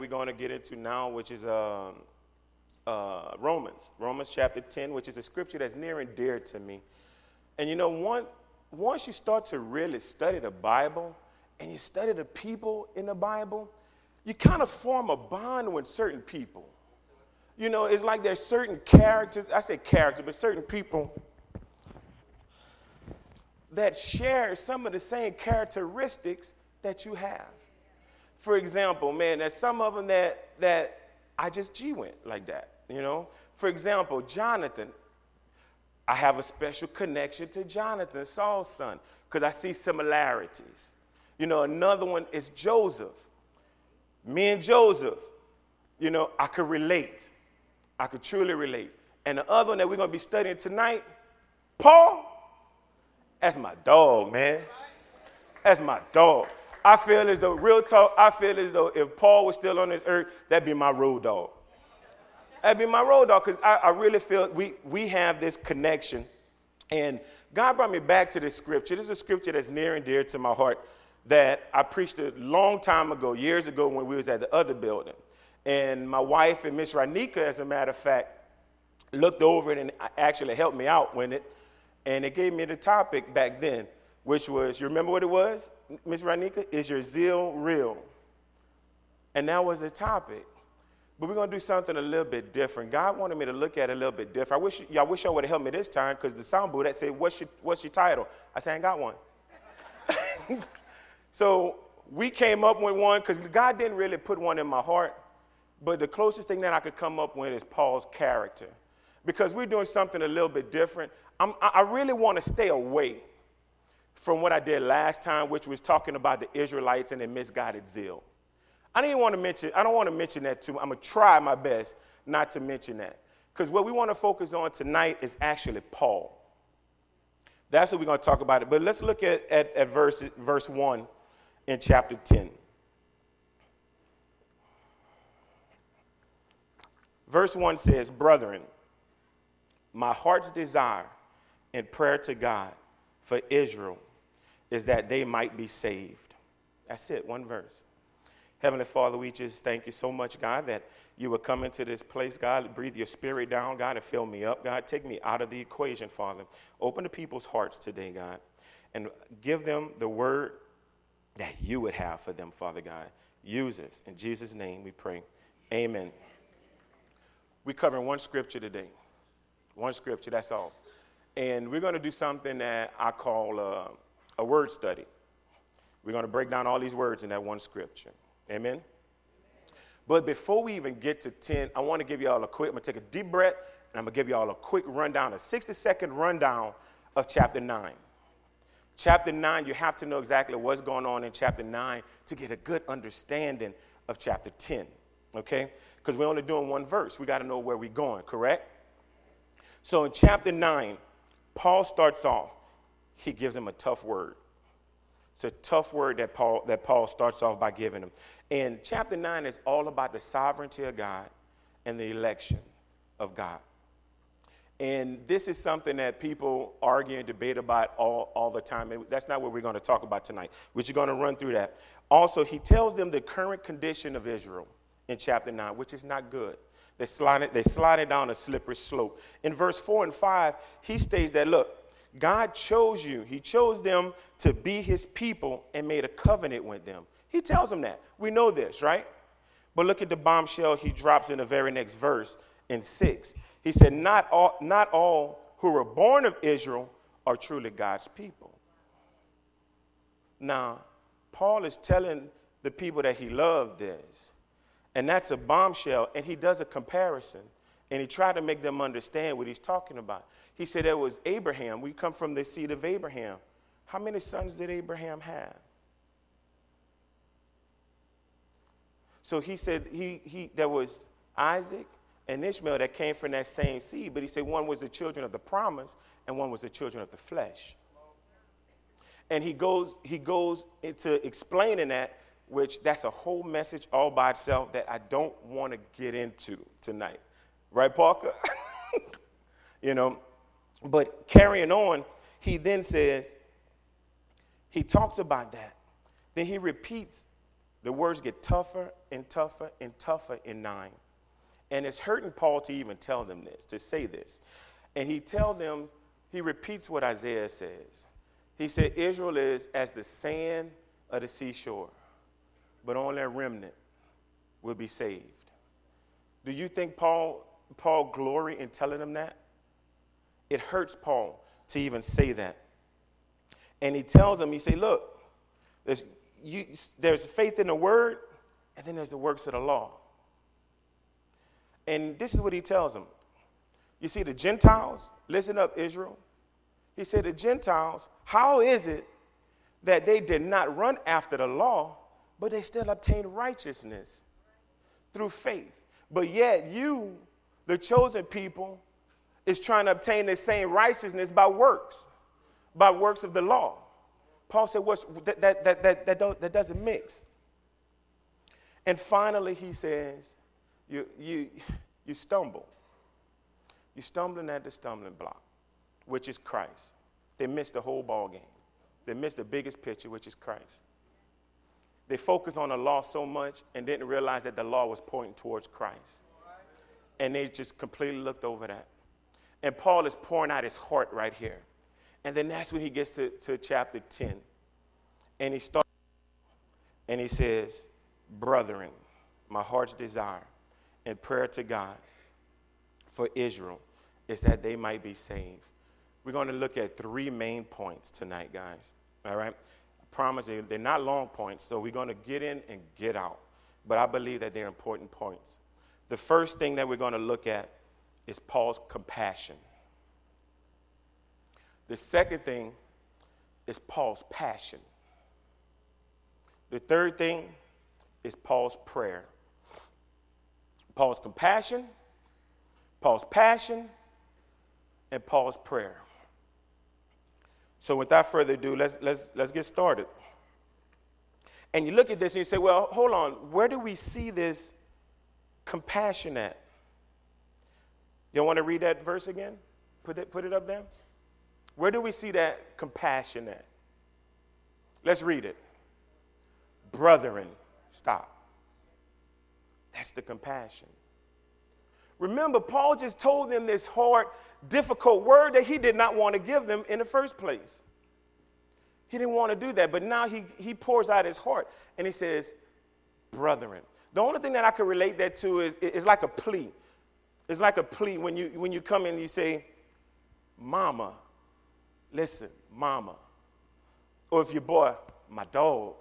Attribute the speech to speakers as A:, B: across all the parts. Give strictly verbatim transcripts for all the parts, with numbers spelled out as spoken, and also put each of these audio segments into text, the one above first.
A: we're going to get into now, which is um, uh, Romans. Romans chapter ten, which is a scripture that's near and dear to me. And you know, one, once you start to really study the Bible and you study the people in the Bible, you kind of form a bond with certain people. You know, it's like there's certain characters, I say characters, but certain people that share some of the same characteristics that you have. For example, man, there's some of them that, that I just G went like that, you know. For example, Jonathan, I have a special connection to Jonathan, Saul's son, because I see similarities. You know, another one is Joseph. Me and Joseph, you know, I could relate. I could truly relate. And the other one that we're going to be studying tonight, Paul, that's my dog, man. That's my dog. I feel as though, real talk, I feel as though if Paul was still on this earth, that'd be my road dog. That'd be my road dog, because I, I really feel we, we have this connection. And God brought me back to this scripture. This is a scripture that's near and dear to my heart that I preached a long time ago, years ago, when we was at the other building. And my wife and Miss Ranika, as a matter of fact, looked over it and actually helped me out with it. And it gave me the topic back then, which was, you remember what it was, Miss Ranika? Is your zeal real? And that was the topic. But we're going to do something a little bit different. God wanted me to look at it a little bit different. I wish y'all wish y'all would have helped me this time, because the soundboard that said, what's your, what's your title? I said, I ain't got one. So we came up with one, because God didn't really put one in my heart. But the closest thing that I could come up with is Paul's character. Because we're doing something a little bit different. I'm, I really want to stay away from what I did last time, which was talking about the Israelites and their misguided zeal. I didn't want to mention, I don't want to mention that too. I'm going to try my best not to mention that. Because what we want to focus on tonight is actually Paul. That's what we're going to talk about. It. But let's look at, at, at verse, verse one in chapter ten. Verse one says, brethren, my heart's desire and prayer to God for Israel is that they might be saved. That's it, one verse. Heavenly Father, we just thank you so much, God, that you would come into this place, God, breathe your spirit down, God, and fill me up, God. Take me out of the equation, Father. Open the people's hearts today, God, and give them the word that you would have for them, Father God. Use us. In Jesus' name we pray. Amen. We're covering one scripture today. One scripture, that's all. And we're going to do something that I call uh, a word study. We're going to break down all these words in that one scripture. Amen? But before we even get to ten, I want to give you all a quick, I'm going to take a deep breath, and I'm going to give you all a quick rundown, a sixty-second rundown of chapter nine. Chapter nine, you have to know exactly what's going on in chapter nine to get a good understanding of chapter ten. Okay? Because we're only doing one verse. We got to know where we're going, correct? So in chapter nine, Paul starts off. He gives him a tough word. It's a tough word that Paul that Paul starts off by giving him. And chapter nine is all about the sovereignty of God and the election of God. And this is something that people argue and debate about all, all the time. And that's not what we're going to talk about tonight. We're just going to run through that. Also, he tells them the current condition of Israel in chapter nine, which is not good. They slide, they slide down a slippery slope. In verse four and five, he states that, look, God chose you. He chose them to be his people and made a covenant with them. He tells them that. We know this, right? But look at the bombshell he drops in the very next verse in six. He said, not all, not all who were born of Israel are truly God's people. Now, Paul is telling the people that he loved this. And that's a bombshell, and he does a comparison, and he tried to make them understand what he's talking about. He said there was Abraham. We come from the seed of Abraham. How many sons did Abraham have? So he said he, he there was Isaac and Ishmael that came from that same seed, but he said one was the children of the promise and one was the children of the flesh. And he goes, he goes into explaining that, which that's a whole message all by itself that I don't want to get into tonight. Right, Parker? You know, but carrying on, he then says, he talks about that. Then he repeats The words get tougher and tougher and tougher in nine. And it's hurting Paul to even tell them this, to say this. And he tells them, he repeats what Isaiah says. He said, Israel is as the sand of the seashore, but only a remnant will be saved. Do you think Paul, Paul glory in telling them that? It hurts Paul to even say that. And he tells them, he say, look, there's, you, there's faith in the word, and then there's the works of the law. And this is what he tells them. You see, the Gentiles, listen up, Israel. He said, the Gentiles, how is it that they did not run after the law, but they still obtained righteousness through faith? But yet you, the chosen people, is trying to obtain the same righteousness by works, by works of the law. Paul said, What's, that, that, that, that, that, don't, that doesn't mix. And finally, he says, you, you, you stumble. You're stumbling at the stumbling block, which is Christ. They missed the whole ball game. They missed the biggest picture, which is Christ. They focused on the law so much and didn't realize that the law was pointing towards Christ. And they just completely looked over that. And Paul is pouring out his heart right here. And then that's when he gets to, to chapter ten. And he starts, and he says, brethren, my heart's desire and prayer to God for Israel is that they might be saved. We're going to look at three main points tonight, guys. All right? I promise you, they're not long points, so we're going to get in and get out. But I believe that they're important points. The first thing that we're going to look at is Paul's compassion. The second thing is Paul's passion. The third thing is Paul's prayer. Paul's compassion, Paul's passion, and Paul's prayer. So without further ado, let's, let's, let's get started. And you look at this and you say, well, hold on, where do we see this compassion at? You want to read that verse again? Put it, put it up there. Where do we see that compassion at? Let's read it. Brethren, stop. That's the compassion. Remember, Paul just told them this hard, difficult word that he did not want to give them in the first place. He didn't want to do that, but now he, he pours out his heart, and he says, brethren. The only thing that I can relate that to is, is like a plea. It's like a plea when you, when you come in and you say, mama, listen, mama. Or if your boy, my dog.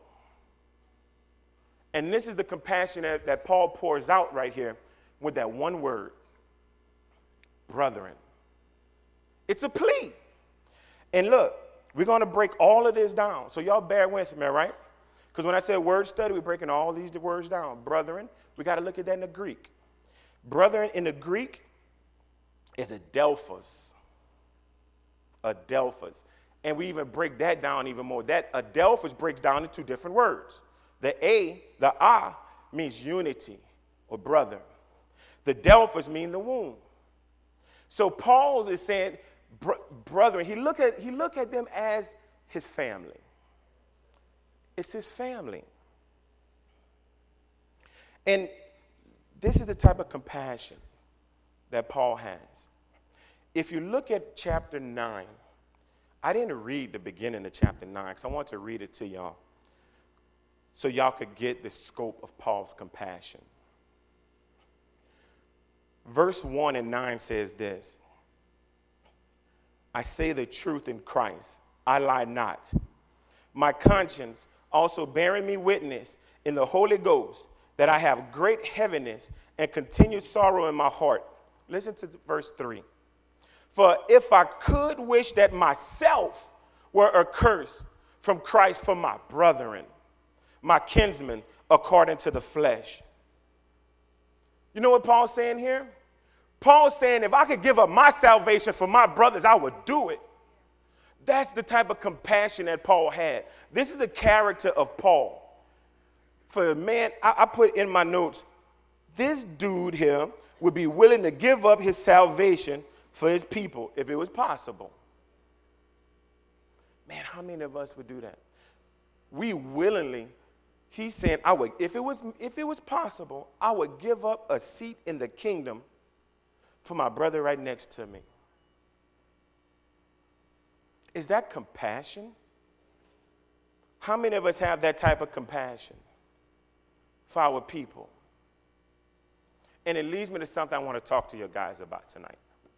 A: And this is the compassion that, that Paul pours out right here with that one word, brethren. It's a plea. And look, we're going to break all of this down. So y'all bear with me, right? Because when I say word study, we're breaking all these words down. Brethren, we got to look at that in the Greek. Brethren in the Greek is adelphos. Adelphos. And we even break that down even more. That adelphos breaks down into different words. The A, the A, means unity or brother. The delphos mean the womb. So Paul is saying, br- brethren, he look at he look at them as his family. It's his family. And this is the type of compassion that Paul has. If you look at chapter nine, I didn't read the beginning of chapter nine because I want to read it to y'all so y'all could get the scope of Paul's compassion. Verse one and nine says this, I say the truth in Christ, I lie not. My conscience also bearing me witness in the Holy Ghost that I have great heaviness and continued sorrow in my heart. Listen to verse three. For if I could wish that myself were accursed from Christ for my brethren, my kinsmen, according to the flesh. You know what Paul's saying here? Paul's saying if I could give up my salvation for my brothers, I would do it. That's the type of compassion that Paul had. This is the character of Paul. For a man, I, I put in my notes, this dude here would be willing to give up his salvation for his people if it was possible. Man, how many of us would do that? We willingly He's saying, I would, if it was, if it was possible, I would give up a seat in the kingdom for my brother right next to me. Is that compassion? How many of us have that type of compassion for our people? And it leads me to something I want to talk to you guys about tonight.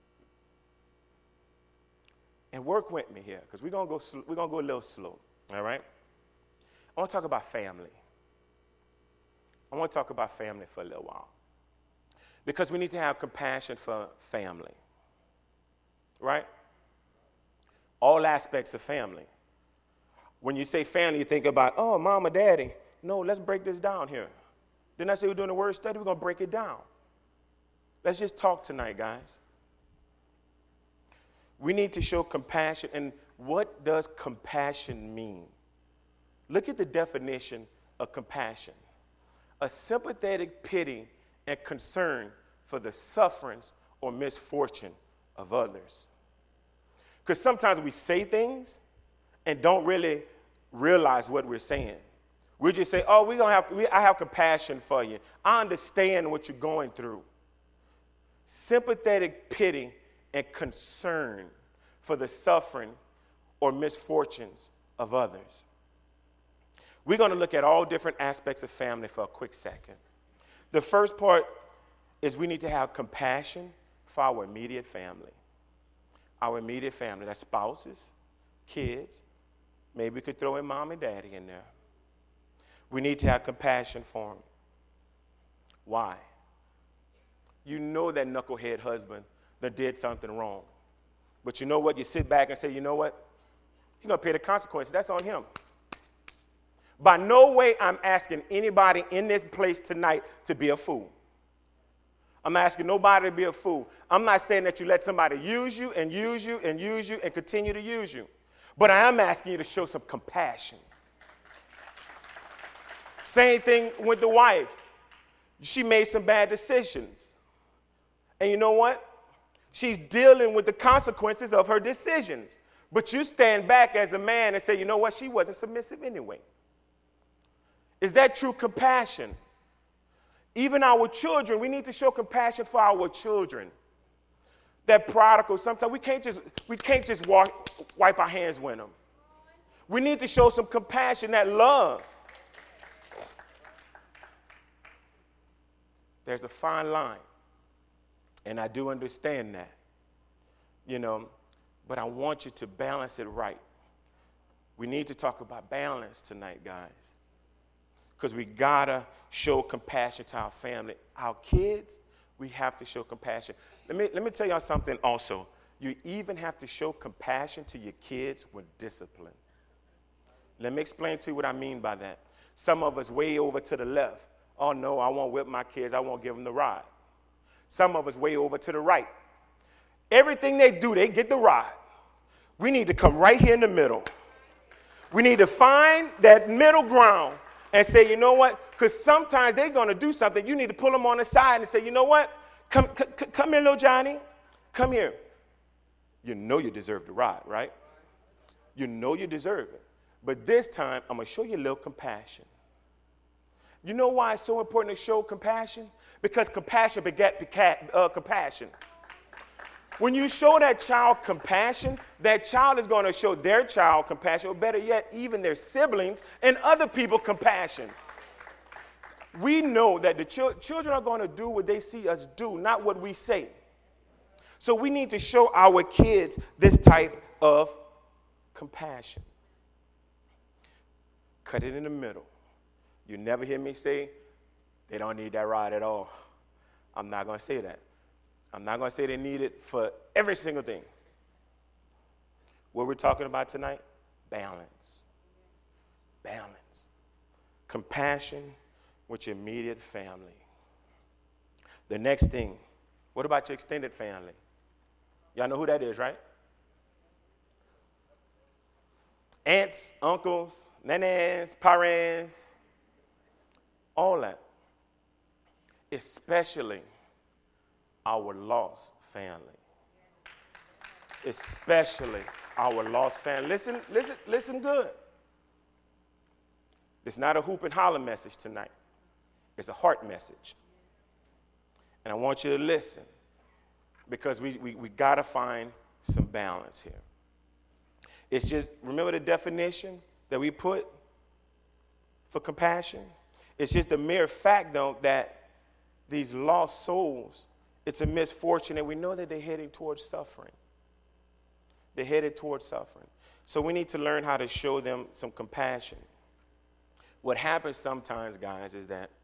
A: And work with me here, because we're gonna go sl- we're gonna go a little slow. All right? I want to talk about family. I want to talk about family for a little while. Because we need to have compassion for family. Right? All aspects of family. When you say family, you think about, oh, mom or daddy. No, let's break this down here. Didn't I say we're doing a word study? We're going to break it down. Let's just talk tonight, guys. We need to show compassion. And what does compassion mean? Look at the definition of compassion. A sympathetic pity and concern for the sufferings or misfortune of others. Because sometimes we say things and don't really realize what we're saying. We just say, oh, we're gonna have, we, I have compassion for you. I understand what you're going through. Sympathetic pity and concern for the suffering or misfortunes of others. We're going to look at all different aspects of family for a quick second. The first part is we need to have compassion for our immediate family. Our immediate family, that's spouses, kids. Maybe we could throw in mom and daddy in there. We need to have compassion for them. Why? You know that knucklehead husband that did something wrong. But you know what? You sit back and say, you know what? He's going to pay the consequences. That's on him. By no way I'm asking anybody in this place tonight to be a fool. I'm asking nobody to be a fool. I'm not saying that you let somebody use you and use you and use you and continue to use you. But I am asking you to show some compassion. Same thing with the wife. She made some bad decisions. And you know what? She's dealing with the consequences of her decisions. But you stand back as a man and say, you know what? She wasn't submissive anyway. Is that true compassion? Even our children, we need to show compassion for our children. That prodigal, sometimes we can't just, we can't just walk, wipe our hands with them. We need to show some compassion, that love. There's a fine line, and I do understand that, you know, but I want you to balance it right. We need to talk about balance tonight, guys. Because we got to show compassion to our family. Our kids, we have to show compassion. Let me, let me tell y'all something also. You even have to show compassion to your kids with discipline. Let me explain to you what I mean by that. Some of us way over to the left. Oh, no, I won't whip my kids. I won't give them the ride. Some of us way over to the right. Everything they do, they get the ride. We need to come right here in the middle. We need to find that middle ground and say, you know what? Because sometimes they're going to do something. You need to pull them on the side and say, you know what? Come, c- c- come here, little Johnny. Come here. You know you deserve the ride, right? You know you deserve it. But this time, I'm going to show you a little compassion. You know why it's so important to show compassion? Because compassion begat begat, uh, compassion. When you show that child compassion, that child is going to show their child compassion, or better yet, even their siblings and other people compassion. We know that the ch- children are going to do what they see us do, not what we say. So we need to show our kids this type of compassion. Cut it in the middle. You never hear me say, they don't need that ride at all. I'm not going to say that. I'm not going to say they need it for every single thing. What we're talking about tonight, balance. Balance. Compassion with your immediate family. The next thing, what about your extended family? Y'all know who that is, right? Aunts, uncles, nanas, parents, all that. Especially our lost family. Especially our lost family. Listen, listen, listen good. It's not a hoop and holler message tonight. It's a heart message. And I want you to listen because we, we, we got to find some balance here. It's just, remember the definition that we put for compassion? It's just the mere fact, though, that these lost souls, it's a misfortune, and we know that they're heading towards suffering. They're headed towards suffering. So we need to learn how to show them some compassion. What happens sometimes, guys, is that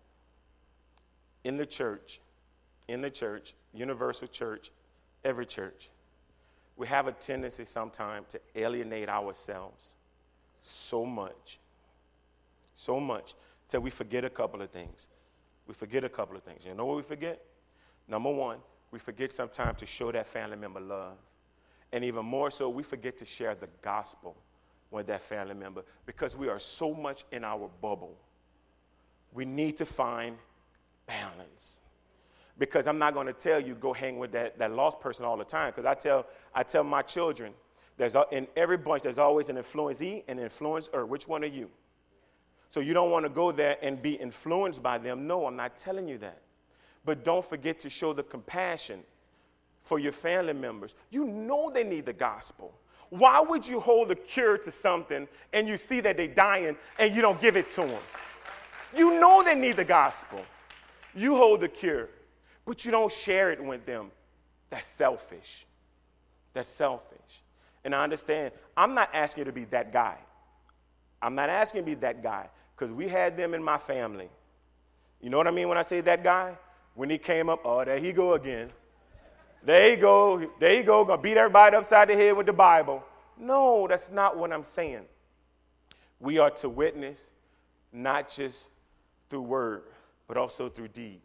A: in the church, in the church, universal church, every church, we have a tendency sometimes to alienate ourselves so much, so much, till we forget a couple of things. We forget a couple of things. You know what we forget? Number one, we forget sometimes to show that family member love. And even more so, we forget to share the gospel with that family member because we are so much in our bubble. We need to find balance. Because I'm not going to tell you go hang with that, that lost person all the time. Because I tell I tell my children, there's a, in every bunch there's always an influencee and an influencer. Which one are you? So you don't want to go there and be influenced by them. No, I'm not telling you that. But don't forget to show the compassion for your family members. You know they need the gospel. Why would you hold a cure to something and you see that they're dying and you don't give it to them? You know they need the gospel. You hold the cure, but you don't share it with them. That's selfish. That's selfish. And I understand, I'm not asking you to be that guy. I'm not asking you to be that guy because we had them in my family. You know what I mean when I say that guy? When he came up, oh, there he go again. There you go, there you go, gonna beat everybody upside the head with the Bible. No, that's not what I'm saying. We are to witness not just through word, but also through deed.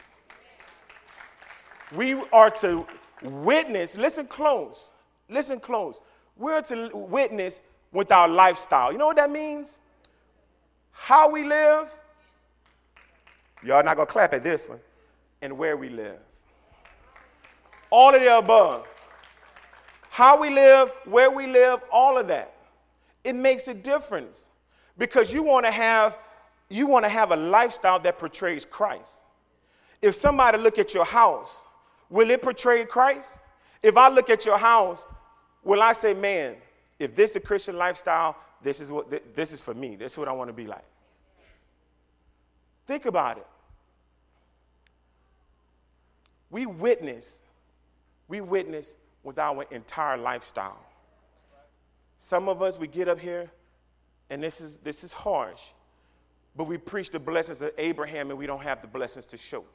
A: We are to witness, listen close, listen close. We're to witness with our lifestyle. You know what that means? How we live, y'all not gonna clap at this one, and where we live. All of the above. How we live, where we live, all of that. It makes a difference because you want to have you want to have a lifestyle that portrays Christ. If somebody look at your house, will it portray Christ? If I look at your house, will I say, man, if this is the Christian lifestyle, this is what this is for me. This is what I want to be like. Think about it. We witness We witness with our entire lifestyle. Some of us, we get up here, and this is this is harsh, but we preach the blessings of Abraham, and we don't have the blessings to show.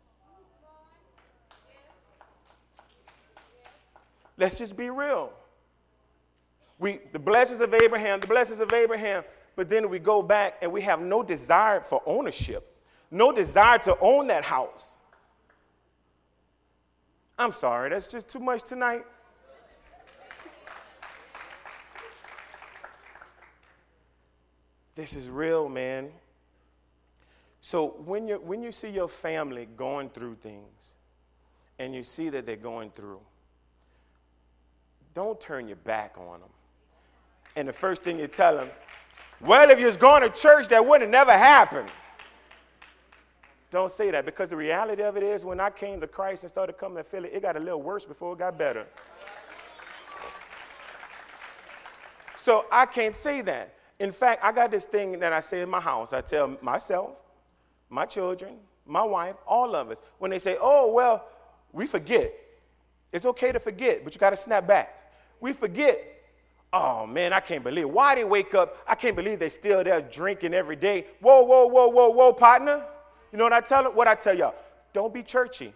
A: Let's just be real. We the blessings of Abraham, the blessings of Abraham, but then we go back, and we have no desire for ownership, no desire to own that house. I'm sorry, that's just too much tonight. This is real, man. So when you when you see your family going through things and you see that they're going through, don't turn your back on them. And the first thing you tell them, well, if you was going to church, that would have never happened. Don't say that, because the reality of it is when I came to Christ and started coming to Philly, it got a little worse before it got better. So I can't say that. In fact, I got this thing that I say in my house. I tell myself, my children, my wife, all of us, when they say, oh, well, we forget. It's okay to forget, but you got to snap back. We forget. Oh, man, I can't believe it. Why they wake up? I can't believe they still there drinking every day. Whoa, whoa, whoa, whoa, whoa, partner. You know what I tell them? What I tell y'all? Don't be churchy.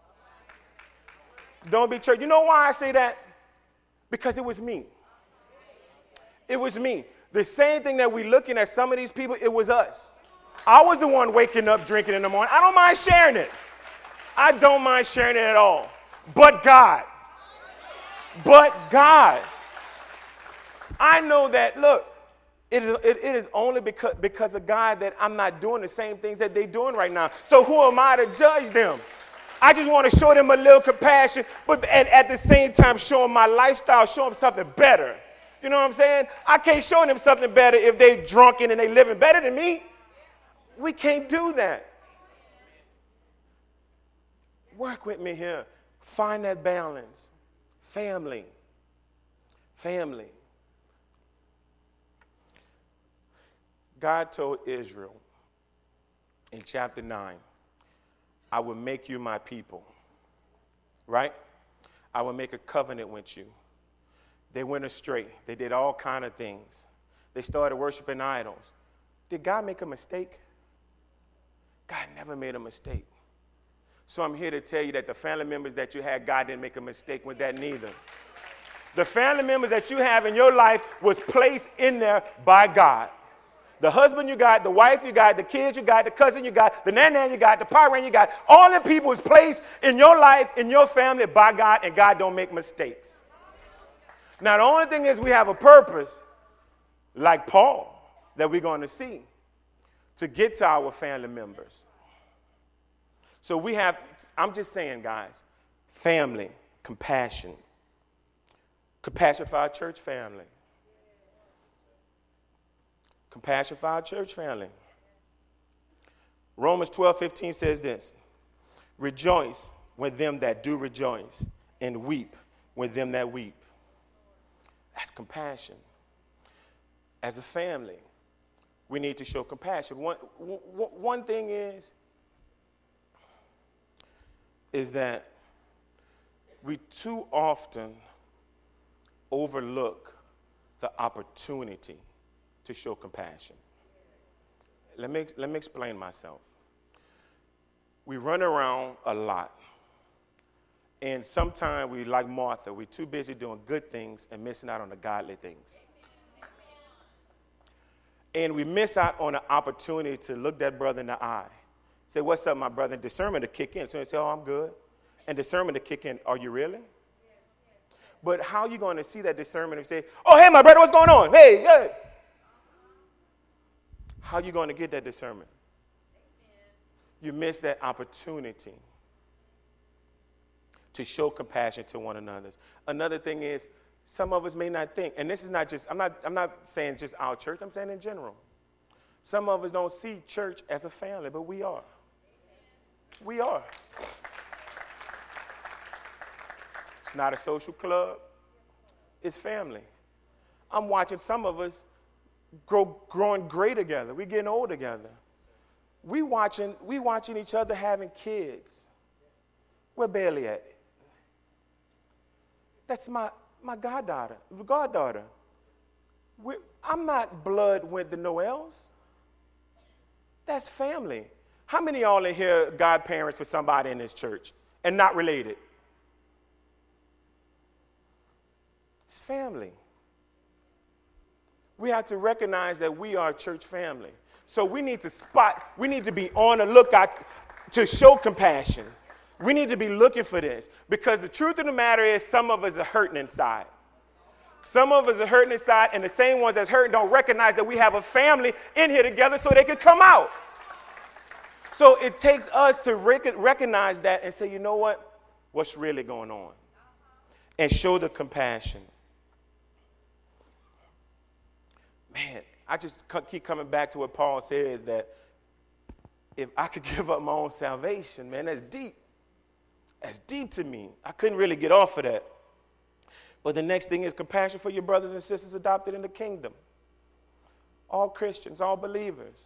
A: Don't be churchy. You know why I say that? Because it was me. It was me. The same thing that we looking at some of these people, it was us. I was the one waking up drinking in the morning. I don't mind sharing it. I don't mind sharing it at all. But God. But God. I know that, look, it is, it, it is only because, because of God that I'm not doing the same things that they're doing right now. So who am I to judge them? I just want to show them a little compassion, but at, at the same time show them my lifestyle, show them something better. You know what I'm saying? I can't show them something better if they drunken and they living better than me. We can't do that. Work with me here. Find that balance. Family. Family. God told Israel in chapter nine, I will make you my people. Right? I will make a covenant with you. They went astray. They did all kind of things. They started worshiping idols. Did God make a mistake? God never made a mistake. So I'm here to tell you that the family members that you had, God didn't make a mistake with that neither. The family members that you have in your life was placed in there by God. The husband you got, the wife you got, the kids you got, the cousin you got, the nan-nan you got, the parent you got, all the people is placed in your life, in your family by God, and God don't make mistakes. Now, the only thing is we have a purpose, like Paul, that we're going to see, to get to our family members. So we have, I'm just saying, guys, family, compassion. Compassion for our church family. Compassion for our church family. Romans twelve fifteen says this, rejoice with them that do rejoice, and weep with them that weep. That's compassion. As a family, we need to show compassion. One, one thing is, is that we too often overlook the opportunity to show compassion. Let me, let me explain myself. We run around a lot, and sometimes we, like Martha, we're too busy doing good things and missing out on the godly things. And we miss out on an opportunity to look that brother in the eye. Say, what's up, my brother? And discernment to kick in. So you say, oh, I'm good. And discernment to kick in, are you really? But how are you going to see that discernment and say, oh, hey, my brother, what's going on? Hey, hey. How are you going to get that discernment? You miss that opportunity to show compassion to one another. Another thing is, some of us may not think, and this is not just, I'm not, I'm not saying just our church, I'm saying in general. Some of us don't see church as a family, but we are. We are. It's not a social club. It's family. I'm watching some of us grow, growing gray together. We're getting old together. We watching, we watching each other having kids. Where Bailey at? That's my, my goddaughter, goddaughter. We're, I'm not blood with the Noels. That's family. How many of y'all in here godparents for somebody in this church and not related? It's family. We have to recognize that we are a church family. So we need to spot, we need to be on the lookout to show compassion. We need to be looking for this, because the truth of the matter is some of us are hurting inside. Some of us are hurting inside, and the same ones that's hurting don't recognize that we have a family in here together so they can come out. So it takes us to rec- recognize that and say, you know what? What's really going on? And show the compassion. Man, I just keep coming back to what Paul says, that if I could give up my own salvation, man, that's deep. That's deep to me. I couldn't really get off of that. But the next thing is compassion for your brothers and sisters adopted in the kingdom. All Christians, all believers.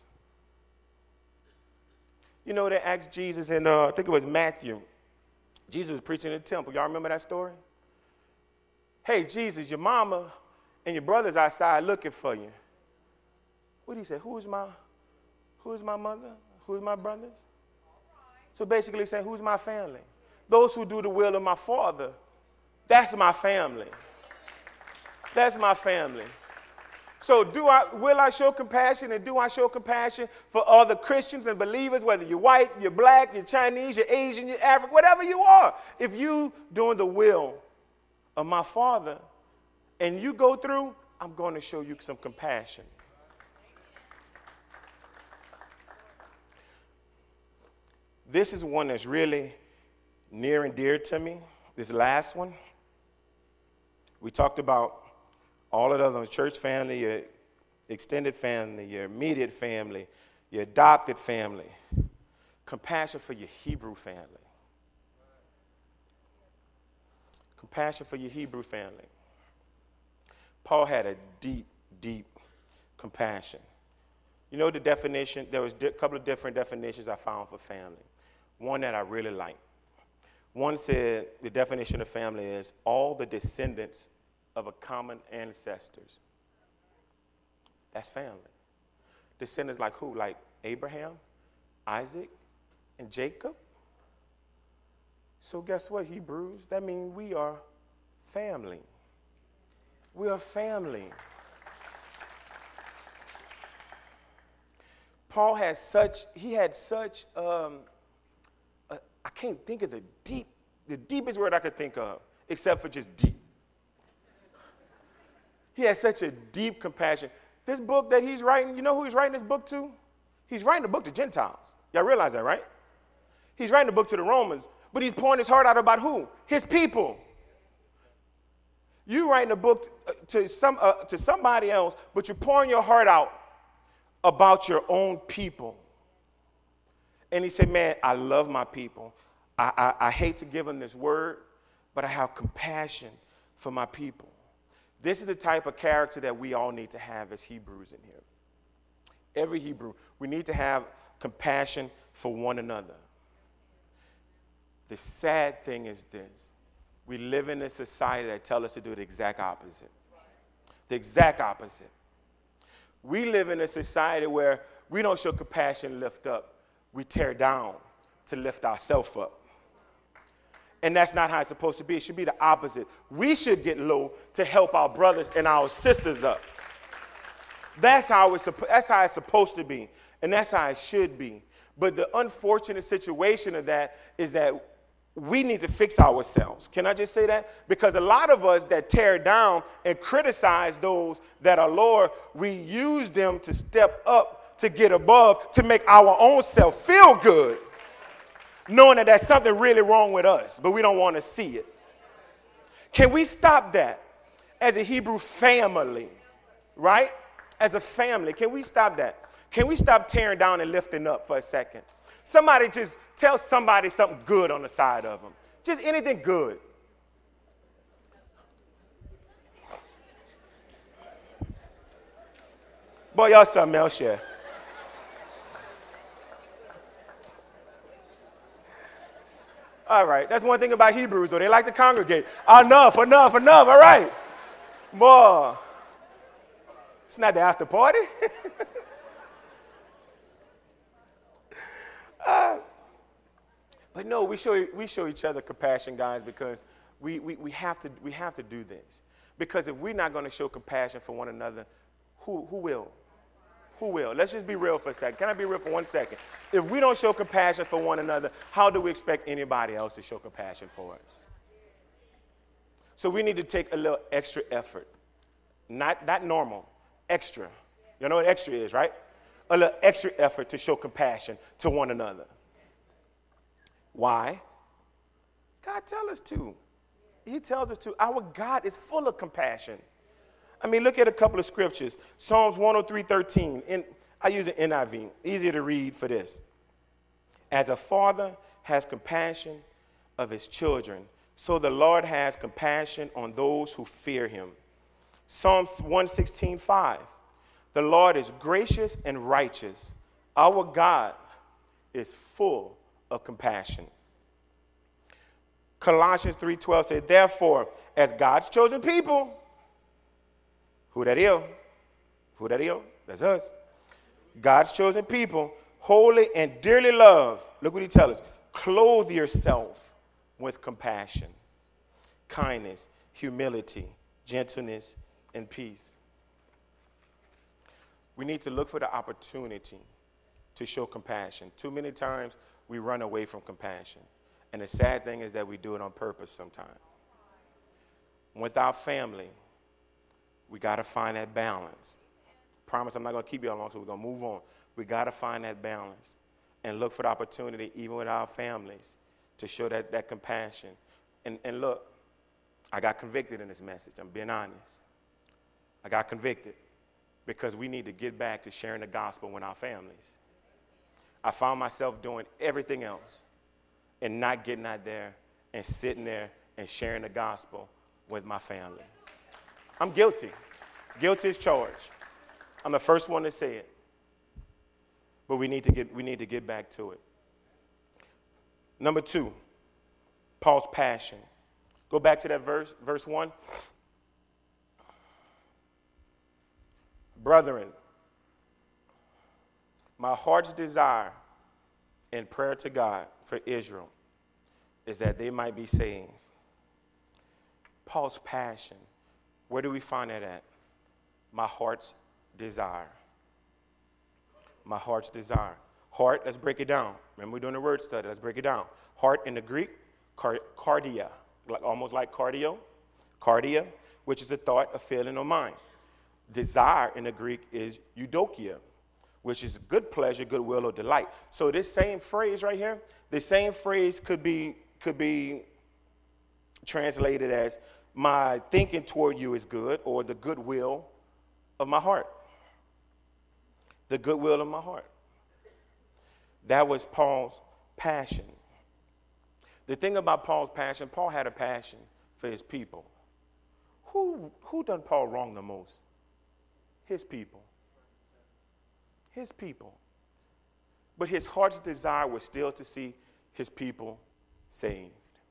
A: You know, they asked Jesus in, uh, I think it was Matthew. Jesus was preaching in the temple. Y'all remember that story? Hey, Jesus, your mama and your brother's outside looking for you. What did he say? Who's my, who's my mother? Who's my brothers? So basically saying, who's my family? Those who do the will of my Father. That's my family. That's my family. So do I, will I show compassion, and do I show compassion for other Christians and believers, whether you're white, you're black, you're Chinese, you're Asian, you're African, whatever you are. If you doing the will of my Father and you go through, I'm going to show you some compassion. This is one that's really near and dear to me, this last one. We talked about all of the other church family, your extended family, your immediate family, your adopted family, compassion for your Hebrew family. Compassion for your Hebrew family. Paul had a deep, deep compassion. You know the definition? There was a couple of different definitions I found for family. One that I really like. One said the definition of family is all the descendants of a common ancestors. That's family. Descendants like who? Like Abraham, Isaac, and Jacob. So guess what, Hebrews? That means we are family. We are family. Paul had such, he had such, um, a, I can't think of the deep, the deepest word I could think of, except for just deep. He had such a deep compassion. This book that he's writing, you know who he's writing this book to? He's writing the book to Gentiles. Y'all realize that, right? He's writing the book to the Romans, but he's pouring his heart out about who? His people. You writing a book to some uh, to somebody else, but you're pouring your heart out about your own people. And he said, man, I love my people. I, I, I hate to give them this word, but I have compassion for my people. This is the type of character that we all need to have as Hebrews in here. Every Hebrew, we need to have compassion for one another. The sad thing is this. We live in a society that tells us to do the exact opposite. The exact opposite. We live in a society where we don't show compassion, lift up. We tear down to lift ourselves up. And that's not how it's supposed to be. It should be the opposite. We should get low to help our brothers and our sisters up. That's how it's, that's how it's supposed to be. And that's how it should be. But the unfortunate situation of that is that we need to fix ourselves. Can I just say that? Because a lot of us that tear down and criticize those that are lower, we use them to step up, to get above, to make our own self feel good, knowing that there's something really wrong with us, but we don't want to see it. Can we stop that as a Hebrew family, right? As a family, can we stop that? Can we stop tearing down and lifting up for a second? Somebody just tell somebody something good on the side of them. Just anything good. Boy, y'all something else, yeah. All right, that's one thing about Hebrews, though. They like to congregate. Enough, enough, enough, all right. Boy, it's not the after party. uh, but no, we show, we show each other compassion, guys, because we, we, we, have to, we have to do this. Because if we're not going to show compassion for one another, who, who will? Who will? Let's just be real for a second. Can I be real for one second? If we don't show compassion for one another, how do we expect anybody else to show compassion for us? So we need to take a little extra effort. Not, not normal, extra. You know what extra is, right? A little extra effort to show compassion to one another. Why? God tells us to. He tells us to. Our God is full of compassion. I mean, look at a couple of scriptures. Psalms one oh three, thirteen. In, I use an N I V. Easy to read for this. As a father has compassion of his children, so the Lord has compassion on those who fear him. Psalms one sixteen, five. The Lord is gracious and righteous. Our God is full of compassion. Colossians three twelve says, therefore, as God's chosen people, who that is? Who that is? That's us. God's chosen people, holy and dearly loved. Look what he tells us. Clothe yourself with compassion, kindness, humility, gentleness, and peace. We need to look for the opportunity to show compassion. Too many times we run away from compassion. And the sad thing is that we do it on purpose sometimes. With our family, we got to find that balance. Promise I'm not going to keep you all long, so we're going to move on. We got to find that balance and look for the opportunity, even with our families, to show that, that compassion. And, and look, I got convicted in this message. I'm being honest. I got convicted because we need to get back to sharing the gospel with our families. I found myself doing everything else and not getting out there and sitting there and sharing the gospel with my family. I'm guilty. Guilty as charged. I'm the first one to say it. But we need to get, we need to get back to it. Number two, Paul's passion. Go back to that verse, verse one. Brethren, my heart's desire in prayer to God for Israel is that they might be saved. Paul's passion, where do we find that at? My heart's desire. My heart's desire. Heart, let's break it down. Remember, we're doing a word study. Let's break it down. Heart in the Greek, car- cardia, like, almost like cardio. Cardia, which is a thought, a feeling, or mind. Desire in the Greek is eudokia, which is good pleasure, goodwill, or delight. So this same phrase right here, the same phrase could be could be translated as my thinking toward you is good, or the goodwill of my heart. The goodwill of my heart. That was Paul's passion. The thing about Paul's passion, Paul had a passion for his people. Who, who done Paul wrong the most? His people. His people. But his heart's desire was still to see his people saved.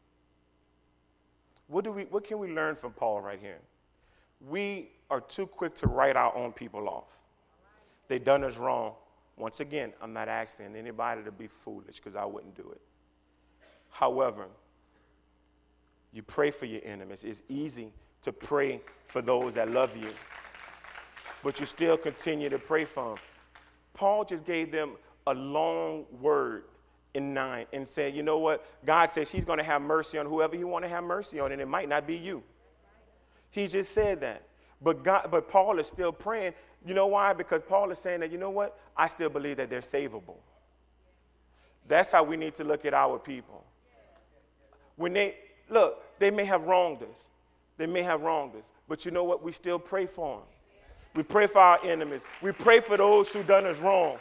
A: What do we, what can we learn from Paul right here? We are too quick to write our own people off. They done us wrong. Once again, I'm not asking anybody to be foolish because I wouldn't do it. However, you pray for your enemies. It's easy to pray for those that love you, but you still continue to pray for them. Paul just gave them a long word in nine and said, you know what? God says he's going to have mercy on whoever he want to have mercy on, and it might not be you. He just said that. But God, but Paul is still praying. You know why? Because Paul is saying that, you know what? I still believe that they're savable. That's how we need to look at our people. When they, look, they may have wronged us. They may have wronged us. But you know what? We still pray for them. We pray for our enemies. We pray for those who done us wrong.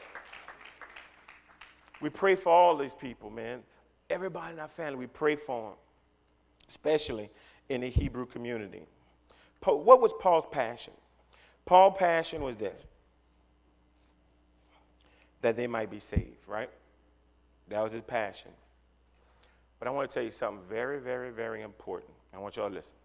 A: We pray for all these people, man. Everybody in our family, we pray for them, especially in the Hebrew community. What was Paul's passion? Paul's passion was this, that they might be saved, right? That was his passion. But I want to tell you something very, very, very important. I want y'all to listen.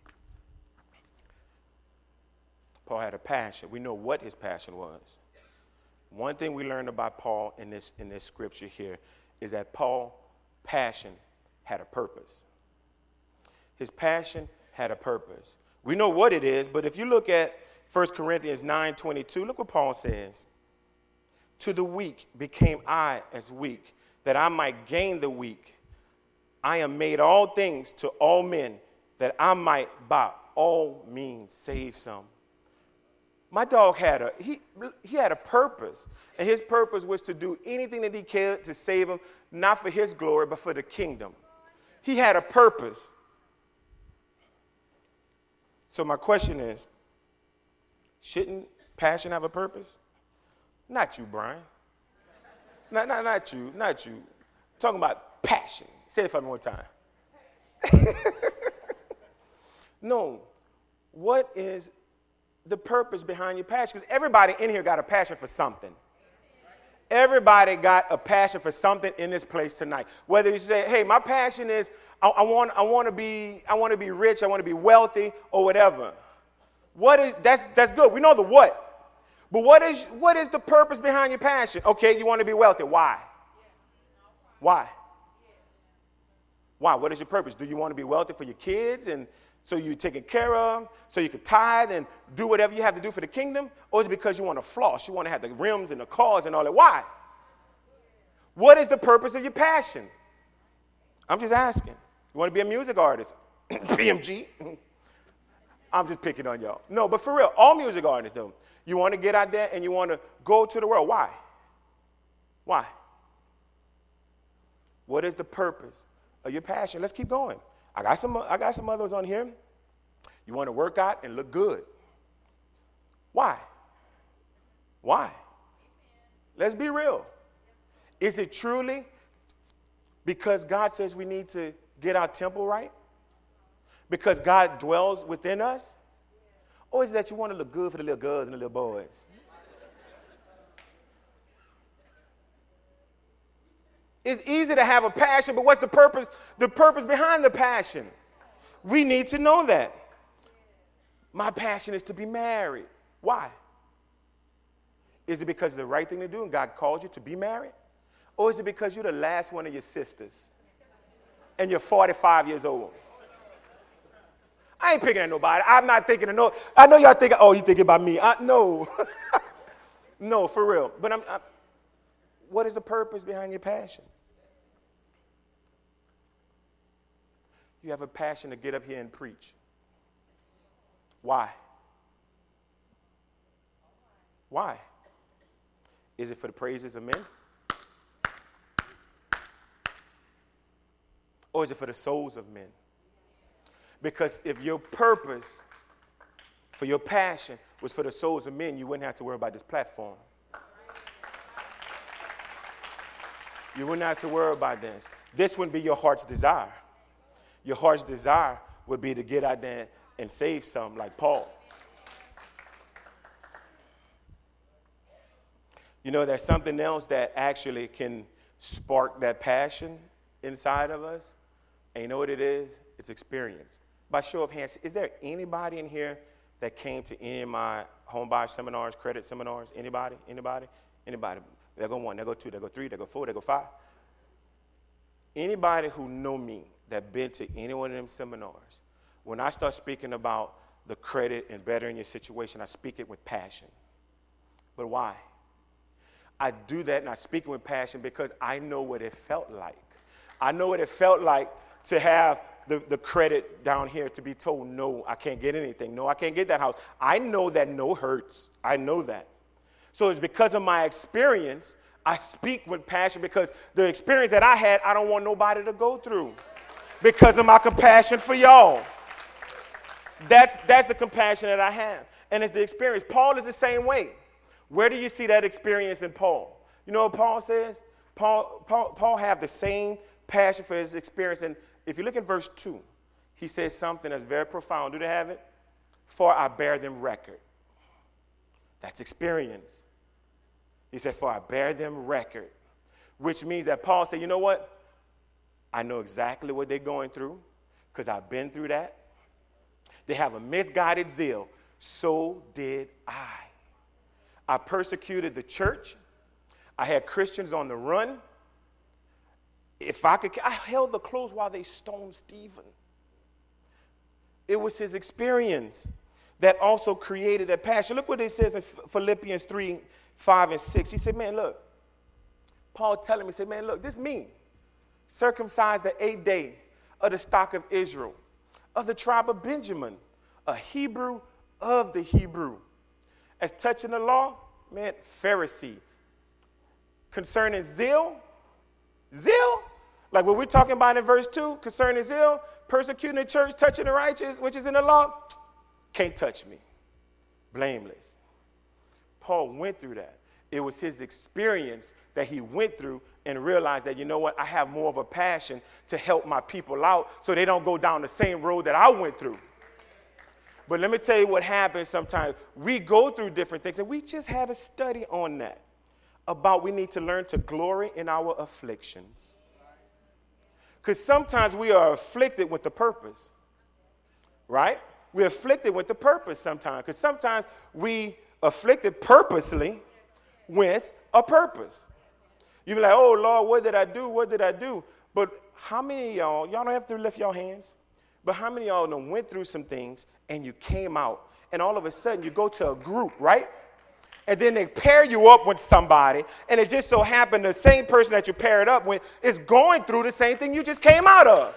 A: Paul had a passion. We know what his passion was. One thing we learned about Paul in this, in this scripture here is that Paul's passion had a purpose. His passion had a purpose. We know what it is, but if you look at First Corinthians nine twenty-two, look what Paul says. To the weak became I as weak, that I might gain the weak. I am made all things to all men, that I might by all means save some. My dog had a, he, he had a purpose, and his purpose was to do anything that he could to save him, not for his glory, but for the kingdom. He had a purpose. So my question is, shouldn't passion have a purpose? Not you, Brian. Not, not, not you, not you. I'm talking about passion. Say it for me one time. No. What is the purpose behind your passion? Because everybody in here got a passion for something. Everybody got a passion for something in this place tonight. Whether you say, hey, my passion is I, I want I want to be I want to be rich, I want to be wealthy, or whatever. What is that's that's good. We know the what. But what is what is the purpose behind your passion? Okay, you want to be wealthy. Why? Why? Why? What is your purpose? Do you want to be wealthy for your kids and so you're taken care of, so you can tithe and do whatever you have to do for the kingdom? Or is it because you want to floss? You want to have the rims and the cars and all that? Why? What is the purpose of your passion? I'm just asking. You want to be a music artist? B M G? I'm just picking on y'all. No, but for real, all music artists do. You want to get out there and you want to go to the world. Why? Why? What is the purpose of your passion? Let's keep going. I got some I got some others on here. You want to work out and look good. Why? Why? Let's be real. Is it truly because God says we need to get our temple right? Because God dwells within us? Or is it that you want to look good for the little girls and the little boys? It's easy to have a passion, but what's the purpose? The purpose behind the passion. We need to know that. My passion is to be married. Why? Is it because it's the right thing to do and God called you to be married? Or is it because you're the last one of your sisters and you're forty-five years old? I ain't picking at nobody. I'm not thinking of no. I know y'all thinking, oh, you thinking about me. I, no. No, for real. But I'm, I'm, what is the purpose behind your passion? You have a passion to get up here and preach. Why? Why? Is it for the praises of men? Or is it for the souls of men? Because if your purpose for your passion was for the souls of men, you wouldn't have to worry about this platform. You wouldn't have to worry about this. This wouldn't be your heart's desire. Your heart's desire would be to get out there and save some, like Paul. You know, there's something else that actually can spark that passion inside of us. And you know what it is? It's experience. By show of hands, is there anybody in here that came to any of my home buyer seminars, credit seminars? Anybody? Anybody? Anybody? There go one, there go two, there go three, there go four, there go five. Anybody who know me that been to any one of them seminars, when I start speaking about the credit and bettering your situation, I speak it with passion. But why? I do that and I speak it with passion because I know what it felt like. I know what it felt like to have the, the credit down here to be told, no, I can't get anything. No, I can't get that house. I know that no hurts. I know that. So it's because of my experience, I speak with passion because the experience that I had, I don't want nobody to go through because of my compassion for y'all. That's, that's the compassion that I have. And it's the experience. Paul is the same way. Where do you see that experience in Paul? You know what Paul says? Paul, Paul, Paul have the same passion for his experience. And if you look at verse two, he says something that's very profound. Do they have it? For I bear them record. That's experience. He said, for I bear them record, which means that Paul said, you know what? I know exactly what they're going through because I've been through that. They have a misguided zeal. So did I. I persecuted the church. I had Christians on the run. If I could, I held the clothes while they stoned Stephen. It was his experience that also created that passion. Look what it says in Philippians three, five, and six. He said, man, look. Paul telling me, he said, man, look, this me. Circumcised the eighth day of the stock of Israel, of the tribe of Benjamin, a Hebrew of the Hebrew. As touching the law, man, Pharisee. Concerning zeal, zeal, like what we're talking about in verse two, concerning zeal, persecuting the church, touching the righteous, which is in the law, can't touch me. Blameless. Paul went through that. It was his experience that he went through and realized that, you know what, I have more of a passion to help my people out so they don't go down the same road that I went through. But let me tell you what happens sometimes. We go through different things, and we just had a study on that, about we need to learn to glory in our afflictions. Because sometimes we are afflicted with the purpose, right? We're afflicted with the purpose sometimes, because sometimes we afflicted purposely with a purpose. You be like, oh, Lord, what did I do? What did I do? But how many of y'all, y'all don't have to lift your hands, but how many of y'all done went through some things and you came out, and all of a sudden you go to a group, right? And then they pair you up with somebody, and it just so happened the same person that you paired up with is going through the same thing you just came out of.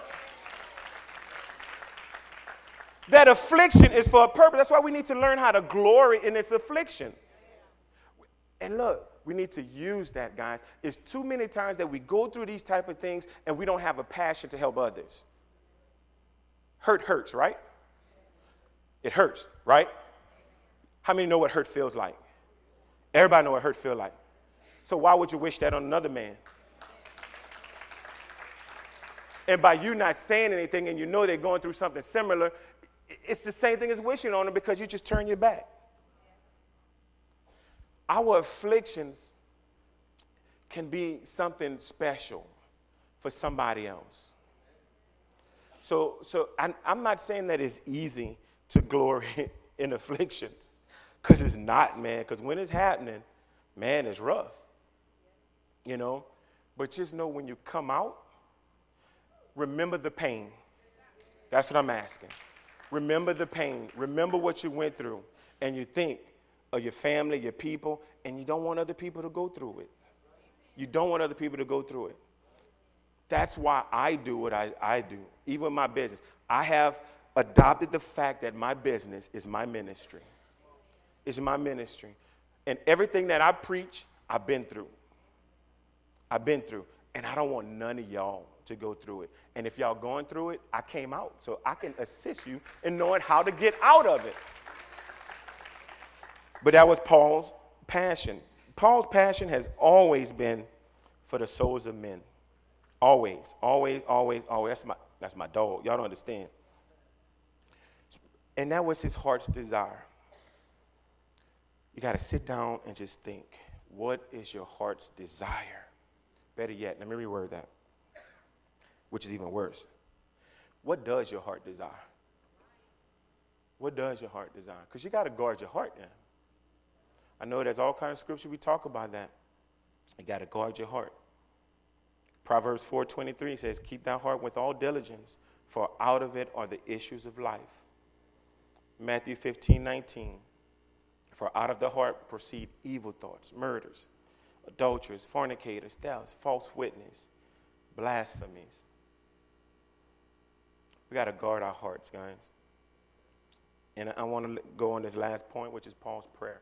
A: That affliction is for a purpose. That's why we need to learn how to glory in this affliction. And look, we need to use that, guys. It's too many times that we go through these type of things and we don't have a passion to help others. Hurt hurts, right? It hurts, right? How many know what hurt feels like? Everybody know what hurt feels like. So why would you wish that on another man? And by you not saying anything and you know they're going through something similar, it's the same thing as wishing on them because you just turn your back. Our afflictions can be something special for somebody else. So, so I, I'm not saying that it's easy to glory in afflictions, because it's not, man. Because when it's happening, man, it's rough, you know. But just know when you come out, remember the pain. That's what I'm asking. Remember the pain. Remember what you went through, and you think of your family, your people, and you don't want other people to go through it. You don't want other people to go through it. That's why I do what I, I do, even my business. I have adopted the fact that my business is my ministry. It's my ministry. And everything that I preach, I've been through. I've been through. And I don't want none of y'all to go through it. And if y'all going through it, I came out. So I can assist you in knowing how to get out of it. But that was Paul's passion. Paul's passion has always been for the souls of men. Always, always, always, always. That's my, that's my dog. Y'all don't understand. And that was his heart's desire. You got to sit down and just think, what is your heart's desire? Better yet, let me reword that, which is even worse. What does your heart desire? What does your heart desire? Because you got to guard your heart now. I know there's all kinds of scripture we talk about that. You got to guard your heart. Proverbs four twenty-three says, keep thy heart with all diligence, for out of it are the issues of life. Matthew fifteen nineteen, for out of the heart proceed evil thoughts, murders, adulterers, fornicators, thefts, false witness, blasphemies. We got to guard our hearts, guys. And I want to go on this last point, which is Paul's prayer.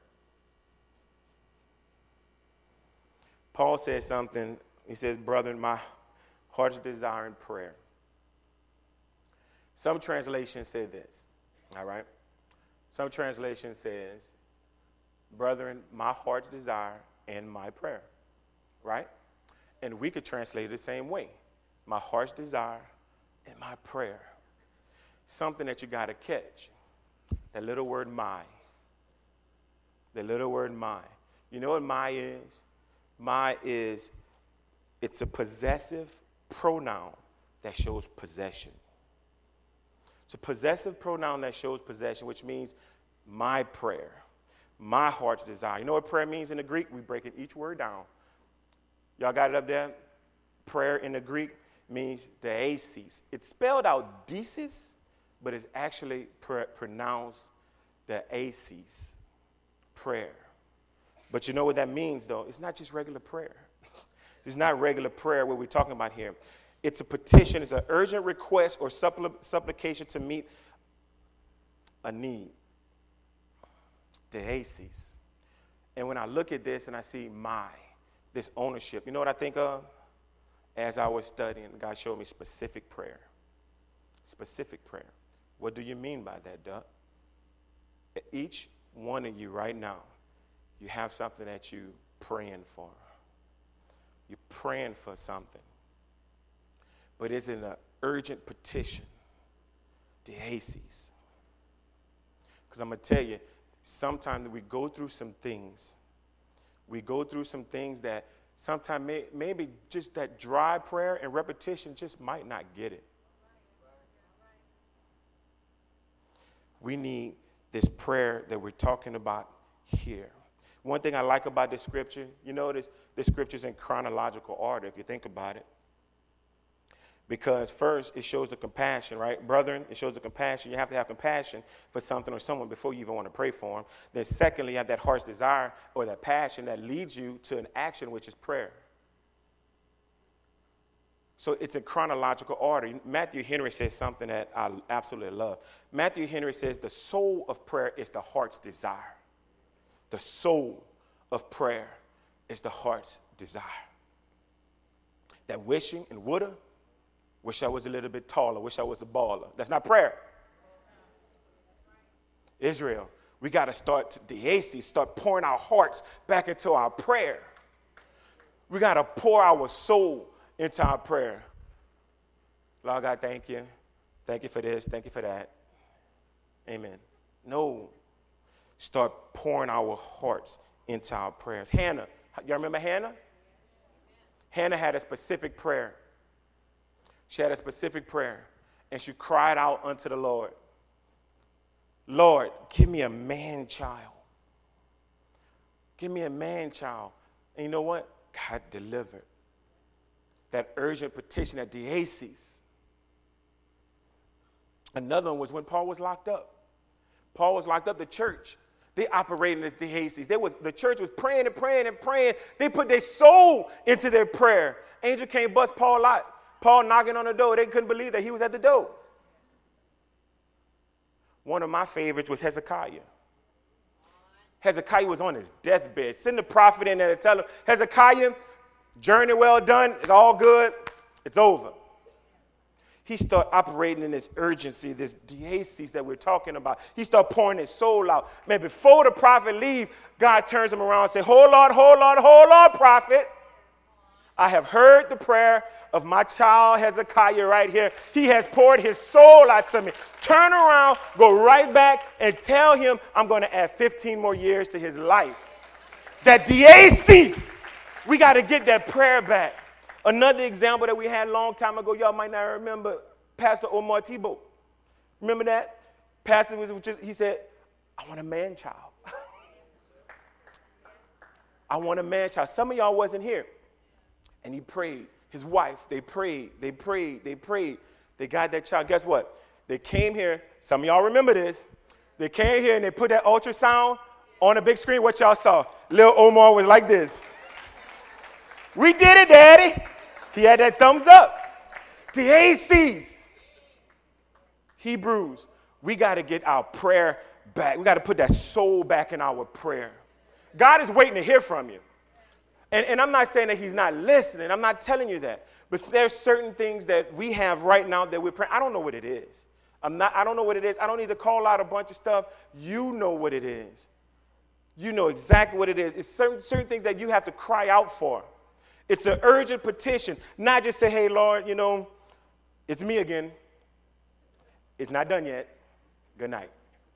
A: Paul says something. He says, brethren, my heart's desire in prayer. Some translations say this, all right? Some translation says, brethren, my heart's desire and my prayer, right? And we could translate it the same way. My heart's desire and my prayer. Something that you got to catch. That little word my. The little word my. You know what my is? My is, it's a possessive pronoun that shows possession. It's a possessive pronoun that shows possession, which means my prayer, my heart's desire. You know what prayer means in the Greek? We break it each word down. Y'all got it up there? Prayer in the Greek means deesis. It's spelled out desis, but it's actually pr- pronounced deesis, prayer. But you know what that means, though? It's not just regular prayer. It's not regular prayer what we're talking about here. It's a petition. It's an urgent request or suppl- supplication to meet a need. Deesis. And when I look at this and I see my, this ownership, you know what I think of? As I was studying, God showed me specific prayer. Specific prayer. What do you mean by that, Doug? Each one of you right now, you have something that you're praying for. You're praying for something. But is it an urgent petition? Deesis. Because I'm going to tell you, sometimes we go through some things. We go through some things that sometimes may, maybe just that dry prayer and repetition just might not get it. We need this prayer that we're talking about here. One thing I like about this scripture, you notice this scripture is in chronological order, if you think about it. Because first, it shows the compassion, right? Brethren, it shows the compassion. You have to have compassion for something or someone before you even want to pray for them. Then secondly, you have that heart's desire or that passion that leads you to an action, which is prayer. So it's in chronological order. Matthew Henry says something that I absolutely love. Matthew Henry says the soul of prayer is the heart's desire. The soul of prayer is the heart's desire. That wishing and woulda, wish I was a little bit taller, wish I was a baller. That's not prayer. Israel, we got to start to deesis, start pouring our hearts back into our prayer. We got to pour our soul into our prayer. Lord God, thank you. Thank you for this. Thank you for that. Amen. No. Start pouring our hearts into our prayers. Hannah, y'all remember Hannah? Hannah had a specific prayer. She had a specific prayer, and she cried out unto the Lord, Lord, give me a man child. Give me a man child. And you know what? God delivered. That urgent petition at Diasis. Another one was when Paul was locked up. Paul was locked up, the church. They operated as Diasis. They was, the church was praying and praying and praying. They put their soul into their prayer. Angel came bust Paul out. Paul knocking on the door. They couldn't believe that he was at the door. One of my favorites was Hezekiah. Hezekiah was on his deathbed. Send the prophet in there to tell him, Hezekiah, journey well done. It's all good. It's over. He started operating in this urgency, this diasis that we're talking about. He started pouring his soul out. Man, before the prophet leaves, God turns him around and says, hold on, hold on, hold on, prophet. I have heard the prayer of my child Hezekiah right here. He has poured his soul out to me. Turn around, go right back, and tell him I'm going to add fifteen more years to his life. That diasis, we got to get that prayer back. Another example that we had a long time ago, y'all might not remember, Pastor Omar Thibault. Remember that? Pastor was just, he said, I want a man child. I want a man child. Some of y'all wasn't here. And he prayed. His wife, they prayed, they prayed, they prayed. They got that child. Guess what? They came here. Some of y'all remember this. They came here and they put that ultrasound on the big screen. What y'all saw? Little Omar was like this. We did it, Daddy. He had that thumbs up. The A Cs. Hebrews. We got to get our prayer back. We got to put that soul back in our prayer. God is waiting to hear from you. And, and I'm not saying that he's not listening. I'm not telling you that. But there's certain things that we have right now that we're praying. I don't know what it is. I'm not, I don't know what it is. I don't need to call out a bunch of stuff. You know what it is. You know exactly what it is. It's certain, certain things that you have to cry out for. It's an urgent petition. Not just say, hey, Lord, you know, it's me again. It's not done yet. Good night.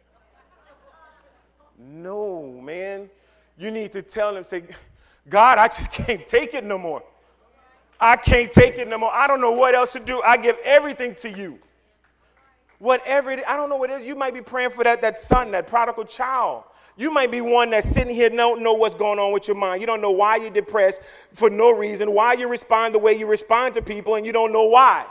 A: No, man. You need to tell him, say, God, I just can't take it no more. I can't take it no more. I don't know what else to do. I give everything to you. Whatever it is, I don't know what it is. You might be praying for that, that son, that prodigal child. You might be one that's sitting here, don't know what's going on with your mind. You don't know why you're depressed for no reason, why you respond the way you respond to people, and you don't know why.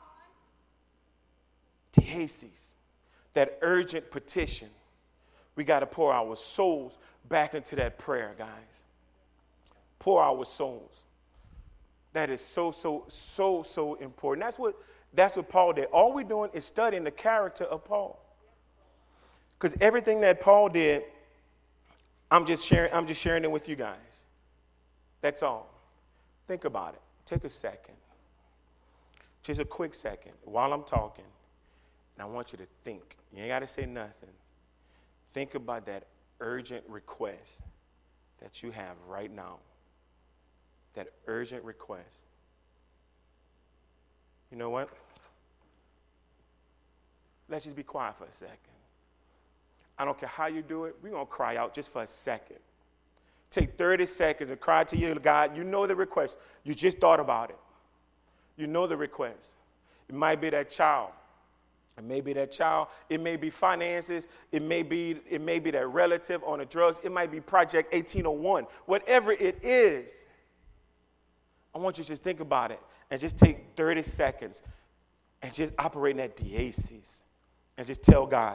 A: Diasis, that urgent petition. We got to pour our souls back into that prayer, guys. Pour our souls. That is so, so, so, so important. That's what, that's what Paul did. All we're doing is studying the character of Paul. Because everything that Paul did, I'm just sharing, I'm just sharing it with you guys. That's all. Think about it. Take a second. Just a quick second while I'm talking. And I want you to think. You ain't got to say nothing. Think about that urgent request that you have right now. That urgent request. You know what? Let's just be quiet for a second. I don't care how you do it. We're going to cry out just for a second. Take thirty seconds and cry to you, God. You know the request. You just thought about it. You know the request. It might be that child. It may be that child. It may be finances. It may be, it may be that relative on the drugs. It might be Project eighteen oh one. Whatever it is, I want you to just think about it and just take thirty seconds and just operate in that diasis and just tell God,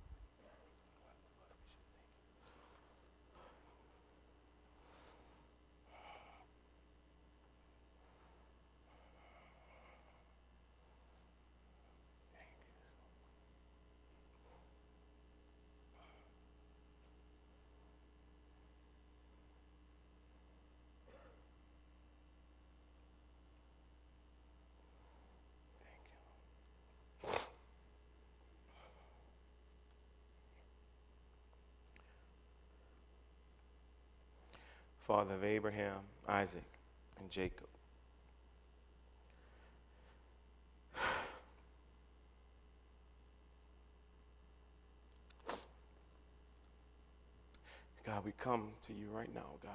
A: Father of Abraham, Isaac, and Jacob. God, we come to you right now, God.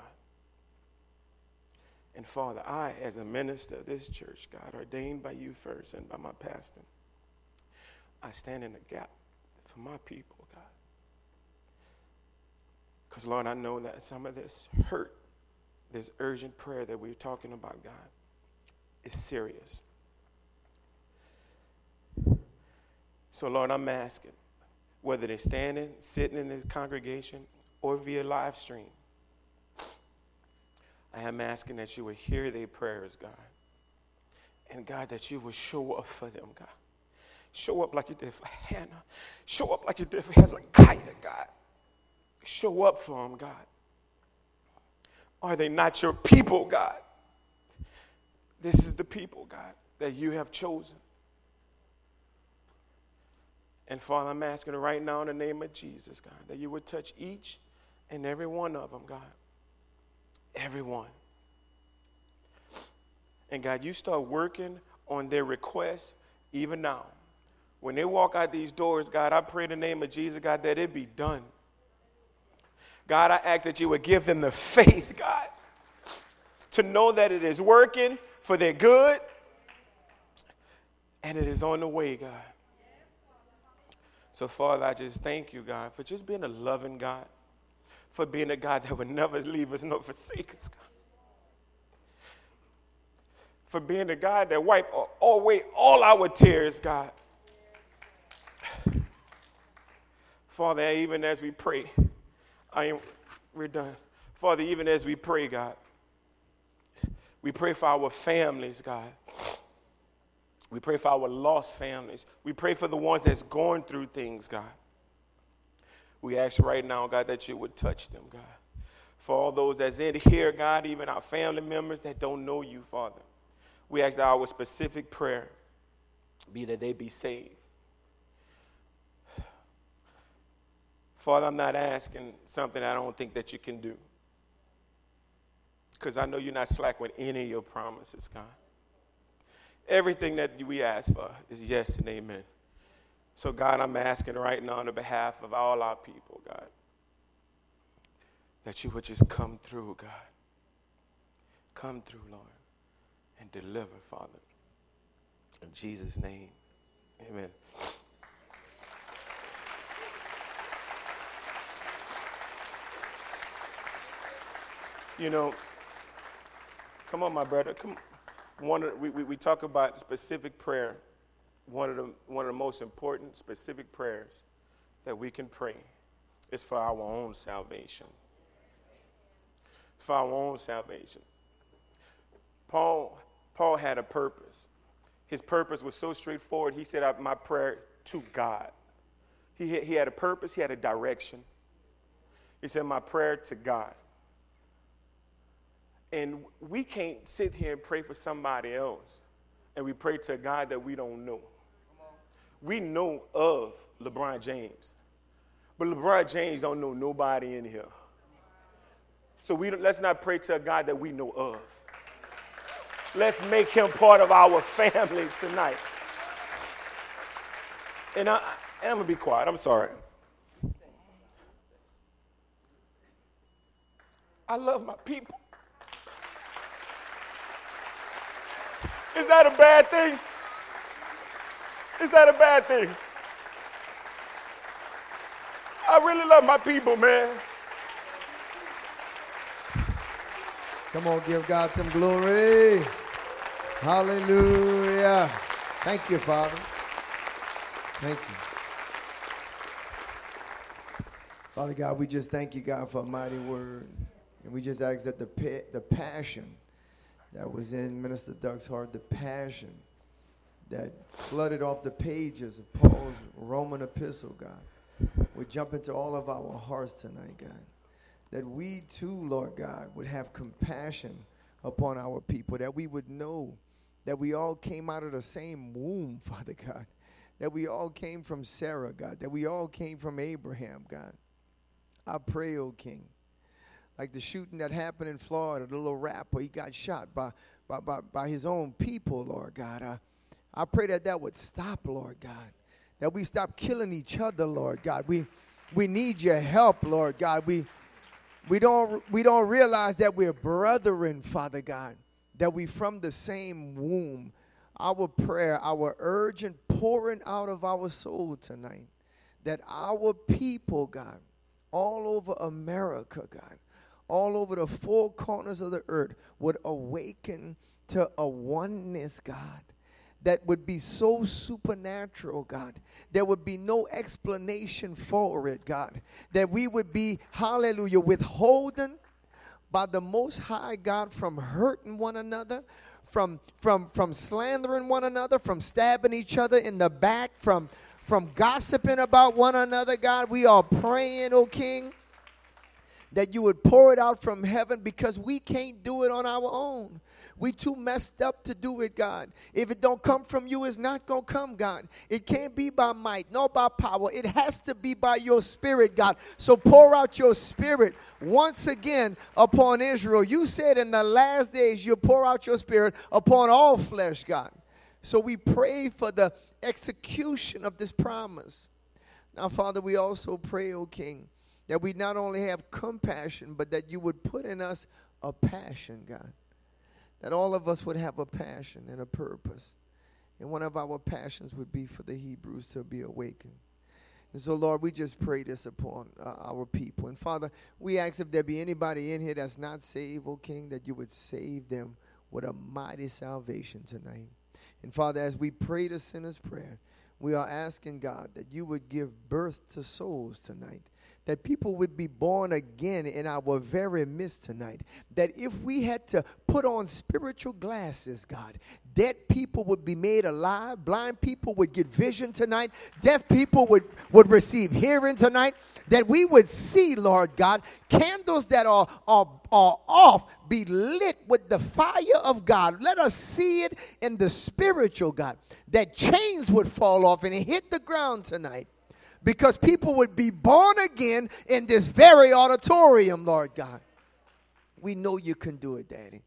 A: And Father, I, as a minister of this church, God, ordained by you first and by my pastor, I stand in the gap for my people, God. Because, Lord, I know that some of this hurt, this urgent prayer that we're talking about, God, is serious. So, Lord, I'm asking, whether they're standing, sitting in this congregation, or via live stream, I am asking that you would hear their prayers, God. And, God, that you would show up for them, God. Show up like you did for Hannah. Show up like you did for Hezekiah, God. Show up for them, God. Are they not your people, God? This is the people, God, that you have chosen. And, Father, I'm asking right now in the name of Jesus, God, that you would touch each and every one of them, God. Everyone. And, God, you start working on their requests even now. When they walk out these doors, God, I pray in the name of Jesus, God, that it be done. God, I ask that you would give them the faith, God, to know that it is working for their good and it is on the way, God. So, Father, I just thank you, God, for just being a loving God, for being a God that would never leave us nor forsake us, God. For being the God that wiped away all our tears, God. Father, even as we pray, I am, we're done. Father, even as we pray, God, we pray for our families, God. We pray for our lost families. We pray for the ones that's going through things, God. We ask right now, God, that you would touch them, God. For all those that's in here, God, even our family members that don't know you, Father, we ask that our specific prayer be that they be saved. Father, I'm not asking something I don't think that you can do, because I know you're not slack with any of your promises, God. Everything that we ask for is yes and amen. So, God, I'm asking right now on the behalf of all our people, God, that you would just come through, God. Come through, Lord, and deliver, Father. In Jesus' name, amen. You know, come on, my brother. Come on. One of the, we, we, we talk about specific prayer. One of the one of the most important specific prayers that we can pray is for our own salvation. For our own salvation. Paul Paul had a purpose. His purpose was so straightforward. He said, "My prayer to God." He had, he had a purpose. He had a direction. He said, "My prayer to God." And we can't sit here and pray for somebody else, and we pray to a God that we don't know. We know of LeBron James, but LeBron James don't know nobody in here. So we let's not pray to a God that we know of. Let's make him part of our family tonight. And, I, and I'm going to be quiet. I'm sorry. I love my people. Is that a bad thing? Is that a bad thing? I really love my people, man.
B: Come on, give God some glory. Hallelujah. Thank you, Father. Thank you. Father God, we just thank you, God, for a mighty word. And we just ask that the pa- the passion that was in Minister Doug's heart, the passion that flooded off the pages of Paul's Roman epistle, God, would jump into all of our hearts tonight, God. That we too, Lord God, would have compassion upon our people, that we would know that we all came out of the same womb, Father God, that we all came from Sarah, God, that we all came from Abraham, God. I pray, O King, like the shooting that happened in Florida, the little rapper, he got shot by, by, by, by his own people, Lord God. I, I pray that that would stop, Lord God, that we stop killing each other, Lord God. We, we need your help, Lord God. We We don't, we don't realize that we're brethren, Father God, that we from the same womb. Our prayer, our urgent pouring out of our soul tonight, that our people, God, all over America, God, all over the four corners of the earth would awaken to a oneness, God, that would be so supernatural, God. There would be no explanation for it, God. That we would be, hallelujah, withholden by the Most High God from hurting one another, from, from, from slandering one another, from stabbing each other in the back, from, from gossiping about one another, God. We are praying, O King, that you would pour it out from heaven, because we can't do it on our own. We too messed up to do it, God. If it don't come from you, it's not going to come, God. It can't be by might, nor by power. It has to be by your spirit, God. So pour out your spirit once again upon Israel. You said in the last days you'll pour out your spirit upon all flesh, God. So we pray for the execution of this promise. Now, Father, we also pray, O King, that we not only have compassion, but that you would put in us a passion, God. That all of us would have a passion and a purpose. And one of our passions would be for the Hebrews to be awakened. And so, Lord, we just pray this upon uh, our people. And, Father, we ask if there be anybody in here that's not saved, O King, that you would save them with a mighty salvation tonight. And, Father, as we pray the sinner's prayer, we are asking, God, that you would give birth to souls tonight. That people would be born again in our very midst tonight. That if we had to put on spiritual glasses, God, dead people would be made alive. Blind people would get vision tonight. Deaf people would, would receive hearing tonight. That we would see, Lord God, candles that are, are, are off be lit with the fire of God. Let us see it in the spiritual, God. That chains would fall off and hit the ground tonight. Because people would be born again in this very auditorium, Lord God. We know you can do it, Daddy.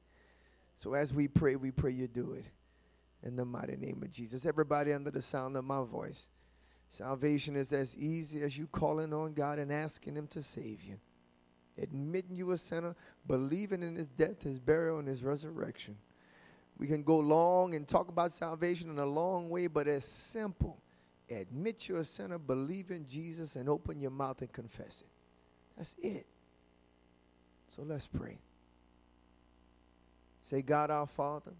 B: So as we pray, we pray you do it. In the mighty name of Jesus. Everybody under the sound of my voice. Salvation is as easy as you calling on God and asking him to save you. Admitting you a sinner, believing in his death, his burial, and his resurrection. We can go long and talk about salvation in a long way, but it's simple. Admit you're a sinner, believe in Jesus, and open your mouth and confess it. That's it. So let's pray. Say, God our Father,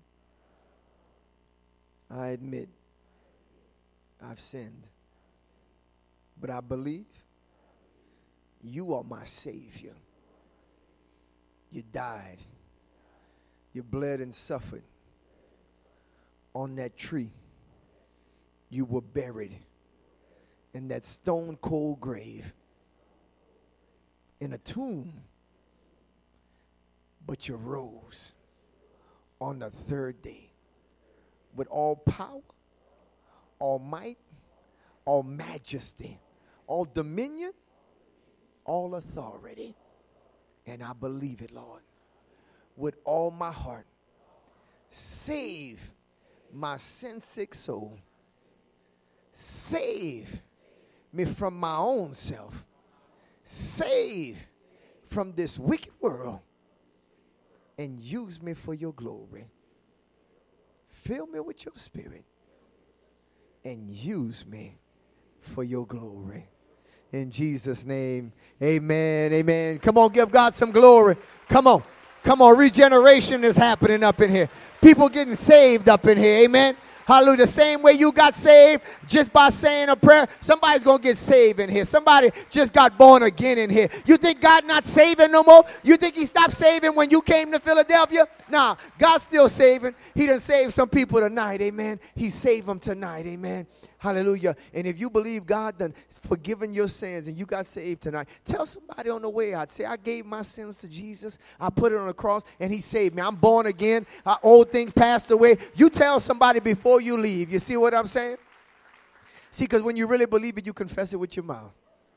B: I admit I've sinned, but I believe you are my Savior. You died. You bled and suffered on that tree. You were buried in that stone cold grave in a tomb, but you rose on the third day with all power, all might, all majesty, all dominion, all authority. And I believe it, Lord, with all my heart. Save my sin-sick soul. Save me from my own self. Save from this wicked world. And use me for your glory. Fill me with your spirit. And use me for your glory. In Jesus' name, amen, amen. Come on, give God some glory. Come on. Come on, regeneration is happening up in here. People getting saved up in here, amen. Hallelujah. The same way you got saved just by saying a prayer, somebody's going to get saved in here. Somebody just got born again in here. You think God not saving no more? You think he stopped saving when you came to Philadelphia? Nah, God's still saving. He done saved some people tonight, amen. He saved them tonight, amen. Hallelujah. And if you believe God done forgiven your sins and you got saved tonight, tell somebody on the way out. Say, I gave my sins to Jesus. I put it on the cross and he saved me. I'm born again. Uh, old things passed away. You tell somebody before you leave. You see what I'm saying? See, because when you really believe it, you confess it with your mouth.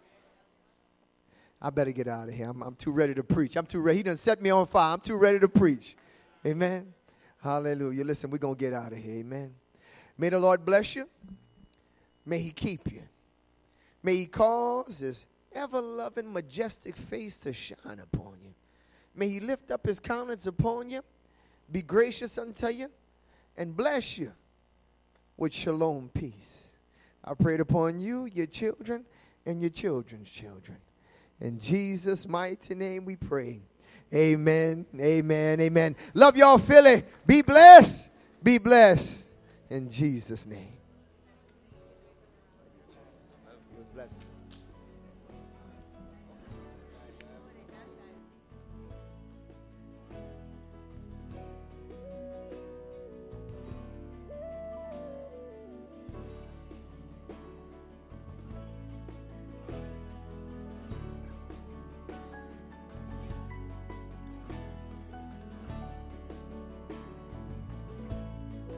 B: I better get out of here. I'm, I'm too ready to preach. I'm too ready. He done set me on fire. I'm too ready to preach. Amen. Hallelujah. Listen, we're going to get out of here. Amen. May the Lord bless you. May he keep you. May he cause his ever-loving, majestic face to shine upon you. May he lift up his countenance upon you, be gracious unto you, and bless you with shalom peace. I prayed upon you, your children, and your children's children. In Jesus' mighty name we pray. Amen, amen, amen. Love y'all, Philly. Be blessed. Be blessed. In Jesus' name. Bless you.